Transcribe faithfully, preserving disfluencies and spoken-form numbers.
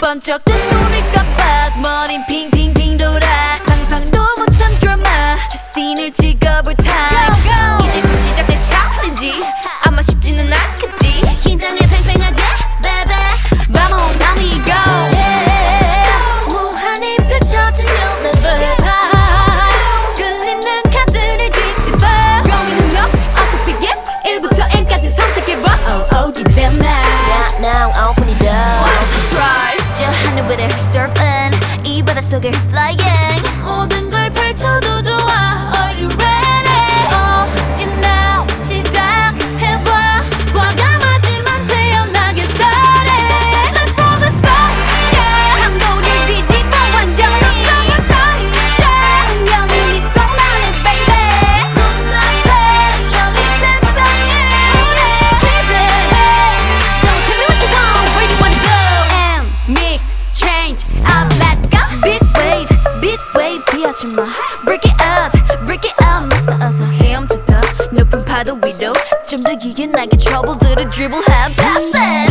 번쩍 뜬 눈을 깜빡 머린 핑핑핑 돌아 상상도 못한 드라마 저 씬을 찍어볼 타임 이제부터 시작될 챌린지 아마 쉽지는 않겠지 긴장해 팽팽하게 baby Vamos amigo yeah. 무한히 펼쳐진 universe 끌리는 카드를 뒤집어 고민은 너 어서 pick it 일부터 N까지 선택해봐 oh oh 기대된다 Now now open it up Surprise 저 하늘 위를 surfing 이 바닷속을 flying 모든 걸 펼쳐도 좋아 Are you ready? All in now 시작해봐 과감하지만 태연하게 started Let's roll the dice yeah. 한도를 뒤집어 완전히 걱정은 나이샤 운명은 네 손 안에 baby 눈앞에 열린 세상에 기대해 So tell me what you want Where you wanna go And mix change up Let's go Big wave big wave 피하지마 Break it up break it up 맞서 어서 헤엄치다 높은 파도 위로 좀 더 기게 나게 trouble들을 dribble have pass it